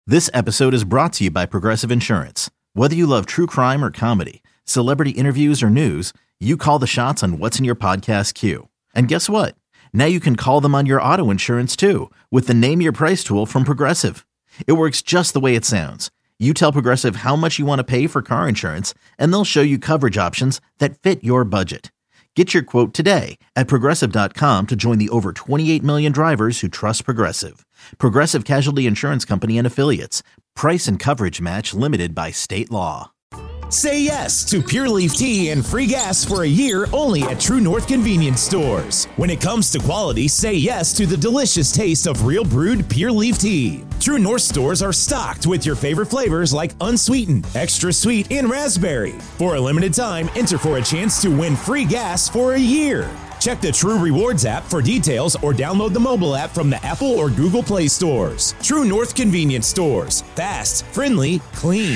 This episode is brought to you by Progressive Insurance. Whether you love true crime or comedy, celebrity interviews or news, you call the shots on what's in your podcast queue. And guess what? Now you can call them on your auto insurance too with the Name Your Price tool from Progressive. It works just the way it sounds. You tell Progressive how much you want to pay for car insurance, and they'll show you coverage options that fit your budget. Get your quote today at Progressive.com to join the over 28 million drivers who trust Progressive. Progressive Casualty Insurance Company and Affiliates. Price and coverage match limited by state law. Say yes to Pure Leaf Tea and free gas for a year only at True North Convenience Stores. When it comes to quality, say yes to the delicious taste of real brewed Pure Leaf Tea. True North stores are stocked with your favorite flavors like unsweetened, extra sweet, and raspberry. For a limited time, enter for a chance to win free gas for a year. Check the True Rewards app for details or download the mobile app from the Apple or Google Play stores. True North Convenience Stores. Fast, friendly, clean.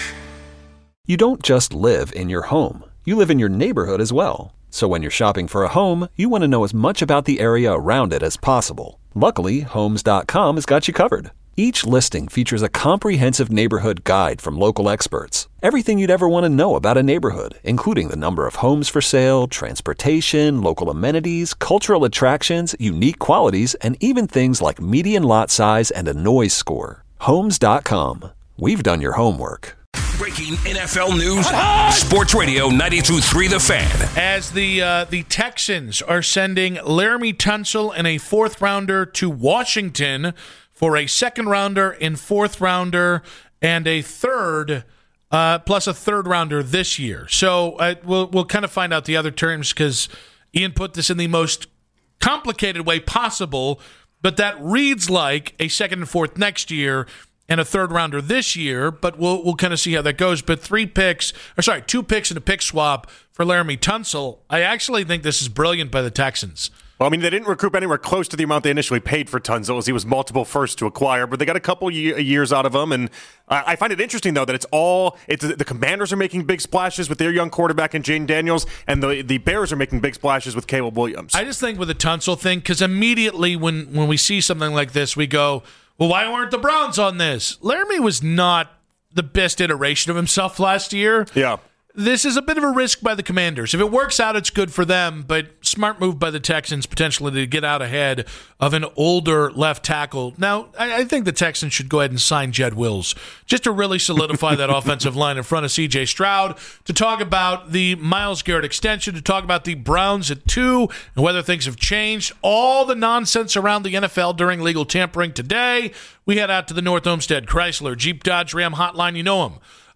You don't just live in your home. You live in your neighborhood as well. So when you're shopping for a home, you want to know as much about the area around it as possible. Luckily, Homes.com has got you covered. Each listing features a comprehensive neighborhood guide from local experts. Everything you'd ever want to know about a neighborhood, including the number of homes for sale, transportation, local amenities, cultural attractions, unique qualities, and even things like median lot size and a noise score. Homes.com. We've done your homework. Breaking NFL news, Sports Radio 92.3 The Fan. As the Texans are sending Laramie Tunsil and a fourth-rounder to Washington for a second-rounder and fourth-rounder and a third, plus a third-rounder this year. So we'll kind of find out the other terms because Ian put this in the most complicated way possible, but that reads like a second and fourth next year and a third-rounder this year, but we'll kind of see how that goes. But 2 picks and a pick swap for Laramie Tunsil. I actually think this is brilliant by the Texans. Well, I mean, they didn't recoup anywhere close to the amount they initially paid for Tunsil, as he was multiple firsts to acquire, but they got a couple years out of him, and I find it interesting, though, that the Commanders are making big splashes with their young quarterback in Jaden Daniels, and the Bears are making big splashes with Caleb Williams. I just think with the Tunsil thing, because immediately when we see something like this, we go, well, why weren't the Browns on this? Laramie was not the best iteration of himself last year. Yeah. This is a bit of a risk by the Commanders. If it works out, it's good for them, but smart move by the Texans potentially to get out ahead of an older left tackle. Now, I think the Texans should go ahead and sign Jed Wills just to really solidify that offensive line in front of C.J. Stroud, to talk about the Myles Garrett extension, to talk about the Browns at 2 and whether things have changed. All the nonsense around the NFL during legal tampering today. We head out to the North Olmsted Chrysler Jeep Dodge Ram hotline. You know him.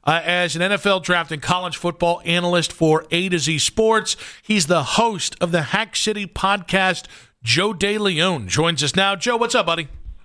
As an NFL draft and college football analyst for A to Z Sports, he's the host of the Hack City podcast. Joe DeLeon joins us now. Joe, what's up, buddy?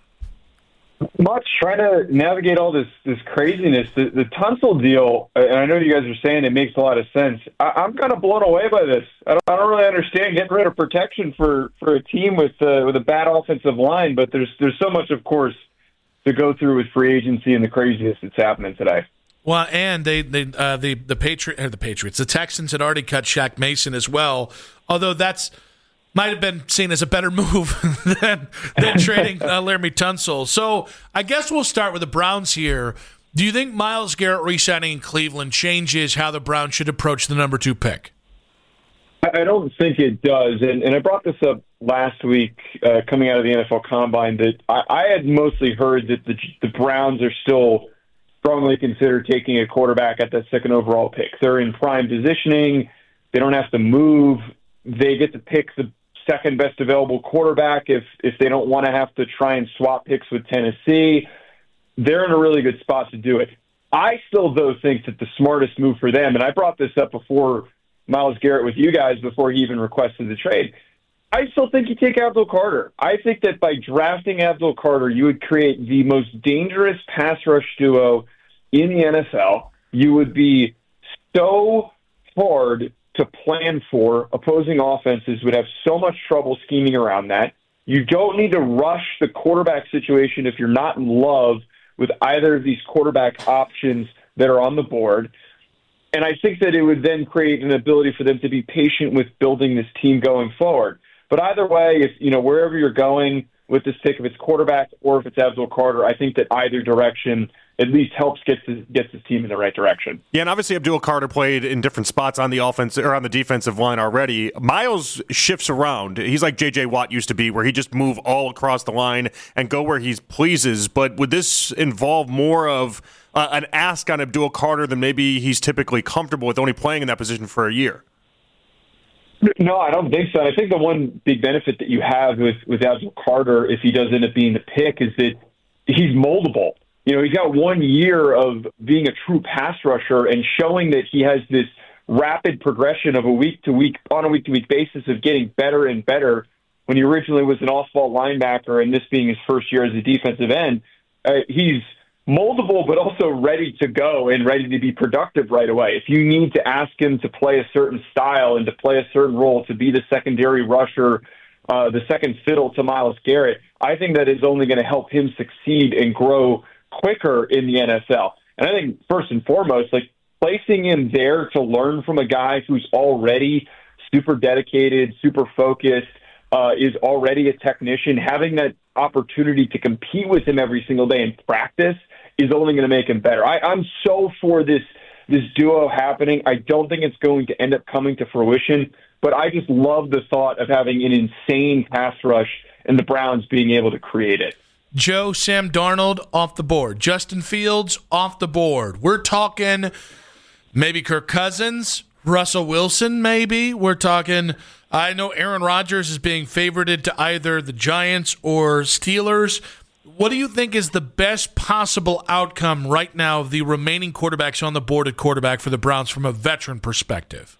Much. Trying to navigate all this craziness. The Tunsil deal, and I know you guys are saying it makes a lot of sense. I'm kind of blown away by this. I don't really understand getting rid of protection for a team with a bad offensive line, but there's so much, of course, to go through with free agency and the craziness that's happening today. Well, and the Patriots, the Texans had already cut Shaq Mason as well, although that's might have been seen as a better move than trading Laramie Tunsil. So I guess we'll start with the Browns here. Do you think Myles Garrett re-signing in Cleveland changes how the Browns should approach the number 2 pick? I don't think it does, and I brought this up last week coming out of the NFL Combine that I had mostly heard that the Browns are still strongly consider taking a quarterback at that second overall pick. They're in prime positioning. They don't have to move. They get to pick the second best available quarterback if they don't want to have to try and swap picks with Tennessee. They're in a really good spot to do it. I still, though, think that the smartest move for them, and I brought this up before Myles Garrett with you guys before he even requested the trade, I still think you take Abdul Carter. I think that by drafting Abdul Carter, you would create the most dangerous pass rush duo in the NFL. You would be so hard to plan for. Opposing offenses would have so much trouble scheming around that. You don't need to rush the quarterback situation if you're not in love with either of these quarterback options that are on the board. And I think that it would then create an ability for them to be patient with building this team going forward. But either way, if wherever you're going, with this pick, if it's quarterback or if it's Abdul Carter. I think that either direction at least helps gets his team in the right direction. Yeah, and obviously Abdul Carter played in different spots on the offense or on the defensive line already. Miles shifts around. He's like J.J. Watt used to be, where he just move all across the line and go where he pleases. But would this involve more of an ask on Abdul Carter than maybe he's typically comfortable with, only playing in that position for a year? No, I don't think so. I think the one big benefit that you have with Abdul Carter, if he does end up being the pick, is that he's moldable. You know, he's got 1 year of being a true pass rusher and showing that he has this rapid progression of on a week-to-week basis of getting better and better. When he originally was an off-ball linebacker and this being his first year as a defensive end, he's moldable but also ready to go and ready to be productive right away. If you need to ask him to play a certain style and to play a certain role, to be the secondary rusher, the second fiddle to Myles Garrett, I think that is only going to help him succeed and grow quicker in the NFL. And I think first and foremost, like placing him there to learn from a guy who's already super dedicated, super focused, is already a technician, having that opportunity to compete with him every single day in practice is only going to make him better. I'm so for this duo happening. I don't think it's going to end up coming to fruition, but I just love the thought of having an insane pass rush and the Browns being able to create it. Joe, Sam Darnold off the board. Justin Fields off the board. We're talking maybe Kirk Cousins, Russell Wilson maybe. We're talking, I know Aaron Rodgers is being favorited to either the Giants or Steelers. What do you think is the best possible outcome right now of the remaining quarterbacks on the board at quarterback for the Browns from a veteran perspective?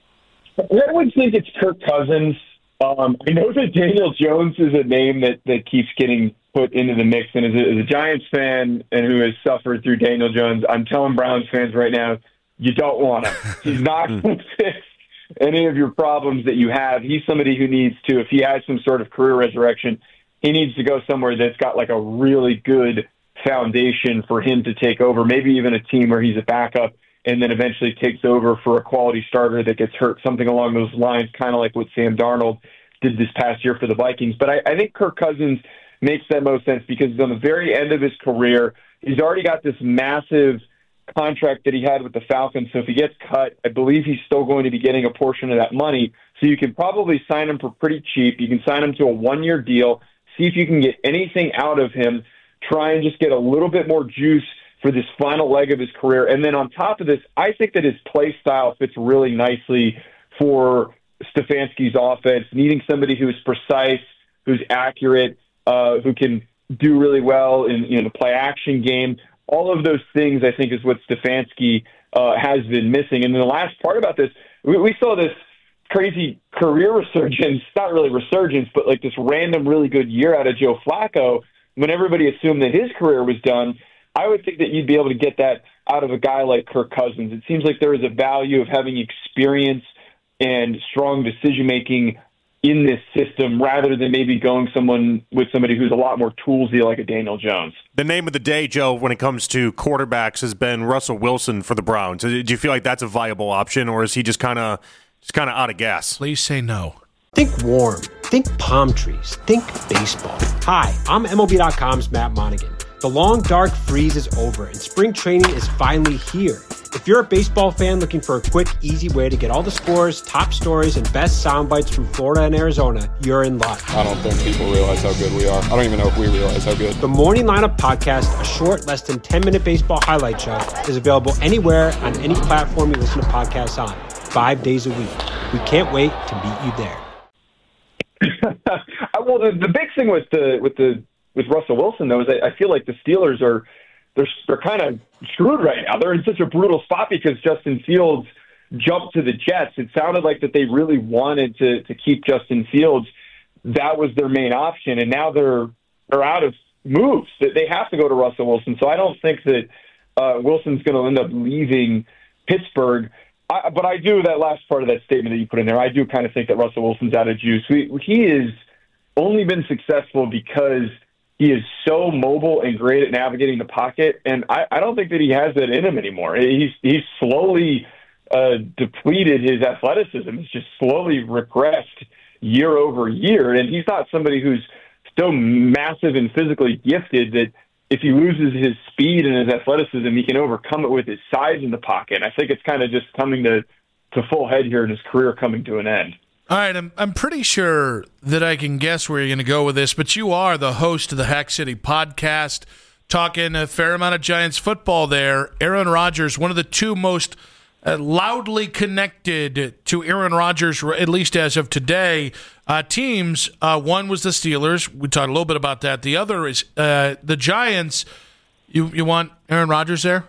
I would think it's Kirk Cousins. I know that Daniel Jones is a name that keeps getting put into the mix. And as a Giants fan and who has suffered through Daniel Jones, I'm telling Browns fans right now, you don't want him. He's not going to fix any of your problems that you have. He's somebody who needs to, if he has some sort of career resurrection, he needs to go somewhere that's got like a really good foundation for him to take over, maybe even a team where he's a backup and then eventually takes over for a quality starter that gets hurt, something along those lines, kind of like what Sam Darnold did this past year for the Vikings. But I think Kirk Cousins makes that most sense because he's on the very end of his career. He's already got this massive contract that he had with the Falcons. So if he gets cut, I believe he's still going to be getting a portion of that money. So you can probably sign him for pretty cheap. You can sign him to a 1-year deal, see if you can get anything out of him, try and just get a little bit more juice for this final leg of his career. And then on top of this, I think that his play style fits really nicely for Stefanski's offense, needing somebody who's precise, who's accurate, who can do really well in the play action game. All of those things, I think, is what Stefanski has been missing. And then the last part about this, we saw this crazy career resurgence, not really resurgence, but like this random really good year out of Joe Flacco when everybody assumed that his career was done. I would think that you'd be able to get that out of a guy like Kirk Cousins. It seems like there is a value of having experience and strong decision-making in this system rather than maybe going with somebody who's a lot more toolsy like a Daniel Jones. The name of the day, Joe, when it comes to quarterbacks has been Russell Wilson for the Browns. Do you feel like that's a viable option, or is he just kind of out of gas? Please say no. Think warm. Think palm trees. Think baseball. Hi, I'm MLB.com's Matt Monaghan. The long, dark freeze is over, and spring training is finally here. If you're a baseball fan looking for a quick, easy way to get all the scores, top stories, and best sound bites from Florida and Arizona, you're in luck. I don't think people realize how good we are. I don't even know if we realize how good. The Morning Lineup Podcast, a short, less than 10-minute baseball highlight show, is available anywhere on any platform you listen to podcasts on, 5 days a week. We can't wait to meet you there. Well, the big thing with Russell Wilson, though, is I feel like the Steelers they're kind of screwed right now. They're in such a brutal spot because Justin Fields jumped to the Jets. It sounded like that they really wanted to keep Justin Fields. That was their main option, and now they're out of moves. They have to go to Russell Wilson. So I don't think that Wilson's going to end up leaving Pittsburgh. But I do, that last part of that statement that you put in there, I do kind of think that Russell Wilson's out of juice. He has only been successful because he is so mobile and great at navigating the pocket, and I don't think that he has that in him anymore. He's slowly depleted his athleticism. He's just slowly regressed year over year, and he's not somebody who's so massive and physically gifted that if he loses his speed and his athleticism, he can overcome it with his size in the pocket. I think it's kind of just coming to full head here in his career coming to an end. All right, I'm pretty sure that I can guess where you're going to go with this, but you are the host of the Hack City podcast, talking a fair amount of Giants football there. Aaron Rodgers, one of the two most loudly connected to Aaron Rodgers, at least as of today, teams. One was the Steelers. We talked a little bit about that. The other is the Giants. You want Aaron Rodgers there?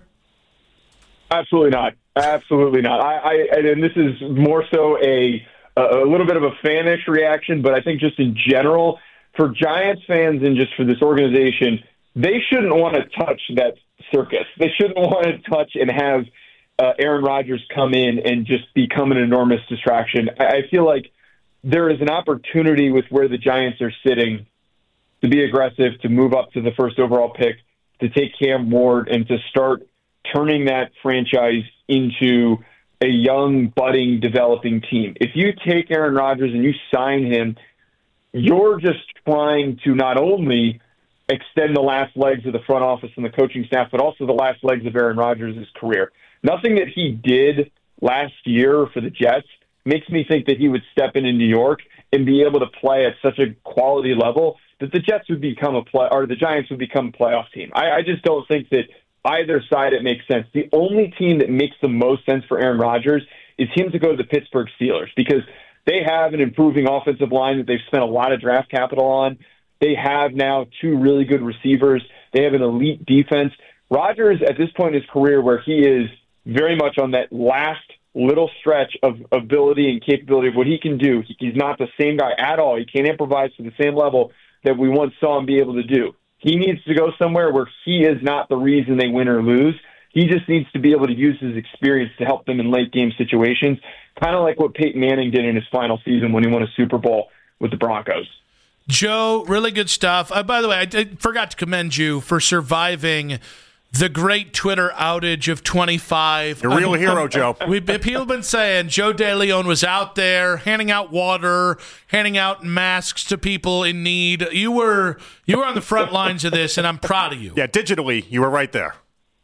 Absolutely not. Absolutely not. And this is more so a little bit of a fanish reaction, but I think just in general, for Giants fans and just for this organization, they shouldn't want to touch that circus. They shouldn't want to touch and have Aaron Rodgers come in and just become an enormous distraction. I feel like there is an opportunity with where the Giants are sitting to be aggressive, to move up to the first overall pick, to take Cam Ward, and to start turning that franchise into a young, budding, developing team. If you take Aaron Rodgers and you sign him, you're just trying to not only extend the last legs of the front office and the coaching staff, but also the last legs of Aaron Rodgers' career. Nothing that he did last year for the Jets makes me think that he would step into New York and be able to play at such a quality level that the Jets would become the Giants would become a playoff team. I just don't think that either side it makes sense. The only team that makes the most sense for Aaron Rodgers is him to go to the Pittsburgh Steelers, because they have an improving offensive line that they've spent a lot of draft capital on. They have now two really good receivers. They have an elite defense. Rodgers, at this point in his career, where he is very much on that last little stretch of ability and capability of what he can do, he's not the same guy at all. He can't improvise to the same level that we once saw him be able to do. He needs to go somewhere where he is not the reason they win or lose. He just needs to be able to use his experience to help them in late-game situations, kind of like what Peyton Manning did in his final season when he won a Super Bowl with the Broncos. Joe, really good stuff. By the way, I forgot to commend you for surviving the great Twitter outage of 25. You're a real hero, Joe. People have been saying Joe DeLeon was out there handing out water, handing out masks to people in need. You were on the front lines of this, and I'm proud of you. Yeah, digitally, you were right there.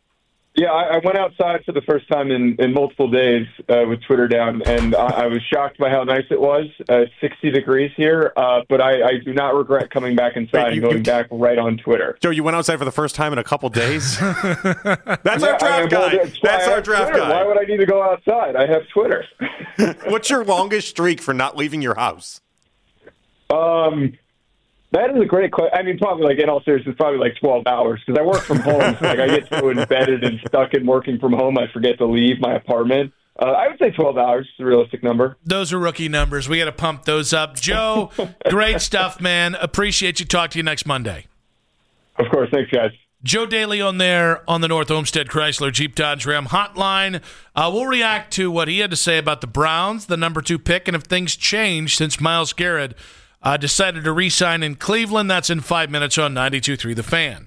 Yeah, I went outside for the first time in multiple days with Twitter down, and I was shocked by how nice it was. 60 degrees here, but I do not regret coming back inside and going back right on Twitter. Joe, you went outside for the first time in a couple days? That's our draft guy. That's our draft guy. Why would I need to go outside? I have Twitter. What's your longest streak for not leaving your house? That is a great question. I mean, probably, like, in all seriousness, probably like 12 hours, because I work from home. So, like, I get so embedded and stuck in working from home, I forget to leave my apartment. I would say 12 hours is a realistic number. Those are rookie numbers. We got to pump those up. Joe, great stuff, man. Appreciate you. Talk to you next Monday. Of course. Thanks, guys. Joe DeLeon there on the North Olmsted Chrysler Jeep Dodge Ram hotline. We'll react to what he had to say about the Browns, the number 2 pick, and if things change since Myles Garrett decided to re-sign in Cleveland. That's in 5 minutes on 92.3 The Fan.